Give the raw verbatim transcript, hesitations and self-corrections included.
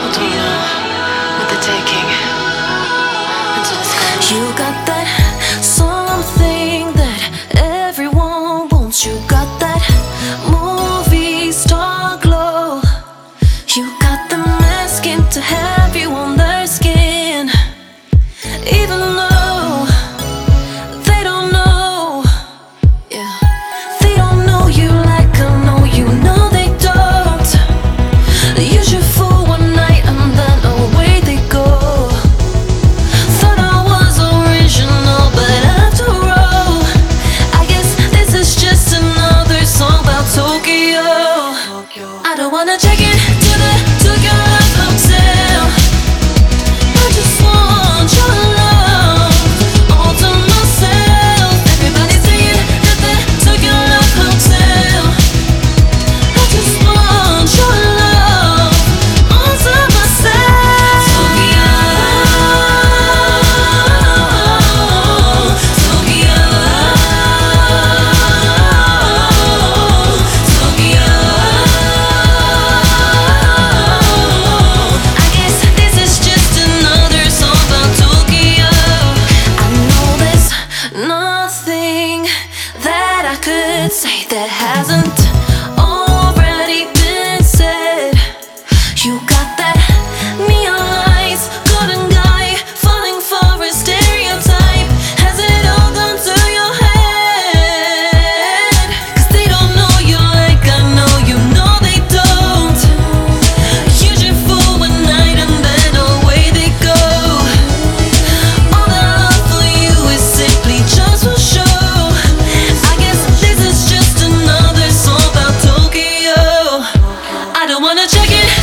What do you know? What they're taking into the sky. You got that something that everyone wants. You got that movie star glow. You got them asking to have you on their skin, even though they don't know. Yeah, they don't know you like I know you. No, they don't. They use you for one night and then away they go. Thought I was original, but after all, I guess this is just another song about Tokyo. I don't wanna check it to the Tokyo Love Hotel. I just want your love all to myself. Everybody's saying at the Tokyo Love Hotel. I just want your love all to myself. Tokyo, Tokyo, Tokyo. I guess this is just another song about Tokyo. I know there's nothing that I could say that hasn't already been said. You got that neon lights, golden guy falling for a stereotype. Has it all gone to your head? 'Cause they don't know you like I know you. No, they don't. Use you for one night and then away they go. All the love for you is simply just for show. I guess this is just another song about Tokyo. I don't wanna check it